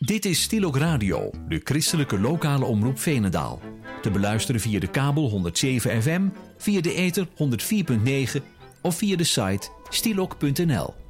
Dit is Stielok Radio, de christelijke lokale omroep Veenendaal. Te beluisteren via de kabel 107 FM, via de ether 104.9 of via de site stielok.nl.